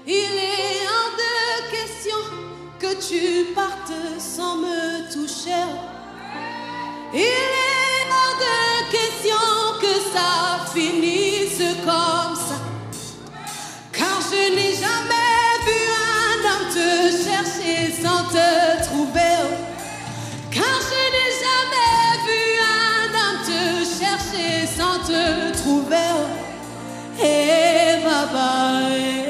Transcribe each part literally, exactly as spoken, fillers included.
Il est hors de question que tu partes sans me toucher. Il est hors de question que ça finisse comme ça. Car je n'ai jamais vu un homme te chercher sans te trouver. Car je n'ai jamais vu un homme te chercher sans te trouver. Hey, baba, hey.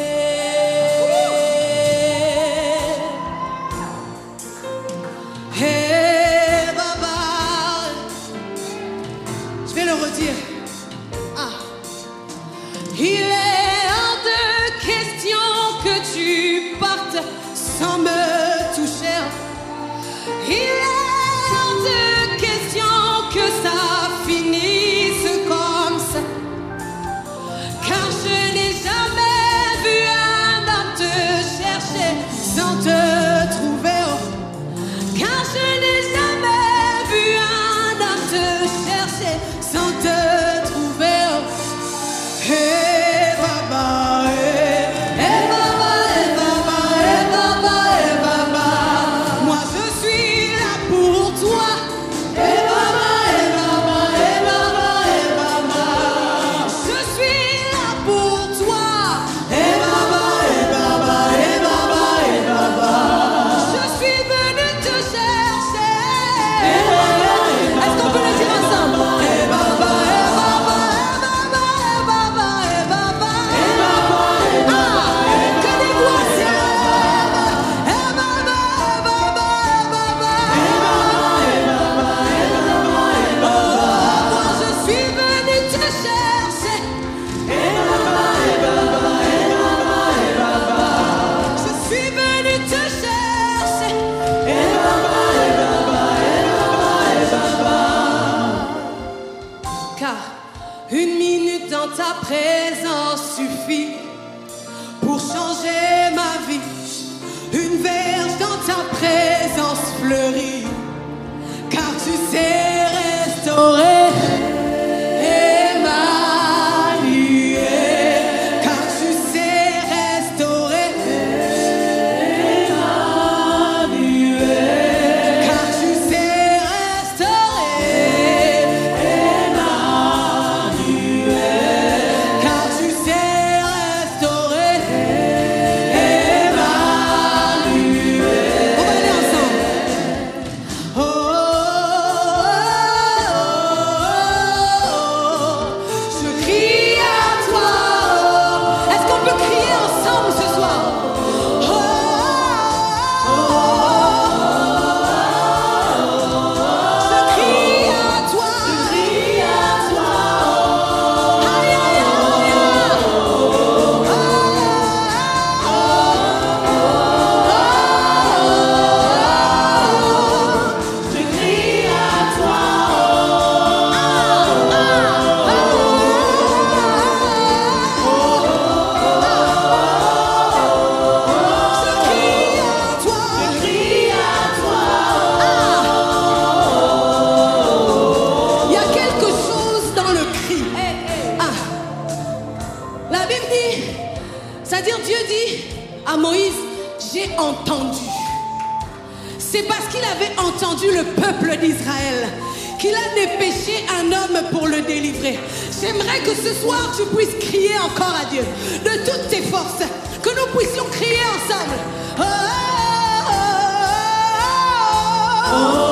Hey, baba. Je vais le redire. Ah. Il est hors de question que tu partes sans me toucher. Il est hors de question que ça finisse comme ça. Car je n'ai jamais vu un homme te chercher sans te trouver. Car je n'ai jamais vu un homme te chercher sans te trouver. Hey, baba, hey, hey, baba, hey, baba, hey, baba, hey, baba. Moi je suis là pour toi. Hey, baba, hey, baba, hey, baba, hey, baba. Je suis là pour toi. Hey, baba, hey, baba, hey, baba, hey, baba. Je suis venu te chercher. Hey, baba, hey, baba. Est-ce qu'on peut le dire ensemble? Hey, baba, hey, baba, hey, baba, hey, baba, hey, baba. Hey, baba, hey, baba. Ah, que des voix s'élèvent. Hey, baba, hey, baba, hey, baba. Hey, baba, hey, baba, hey, baba, hey, baba. Oh, moi je suis venu te chercher. Hey, baba, hey, baba, hey, baba, hey, baba. Je suis venu te chercher. Hey, baba, hey, baba, hey, baba, hey, baba. Car une minute dans ta présence suffit pour changer ma vie. Une verge dans ta présence fleurit. Car tu sais restaurer. Emmanuel. Car tu sais restaurer. Emmanuel. Car tu sais restaurer. Emmanuel. Car tu sais restaurer. Emmanuel. On va aller ensemble. Oh, oh, oh, oh. Je crie à toi. Est-ce qu'on peut crier ensemble ce soir? Oh, oh, oh. Je crie à toi. Aïe, aïe, aïe, aïe. Oh, je crie à toi. Je crie à toi. Il y a quelque chose dans le cri. Ah. La Bible dit, c'est-à-dire Dieu dit à Moïse, j'ai entendu. C'est parce qu'il avait entendu le peuple d'Israël qu'il a dépêché un homme pour le délivrer. J'aimerais que ce soir tu puisses crier encore à Dieu de toutes tes forces, que nous puissions crier ensemble. Oh, oh, oh, oh, oh.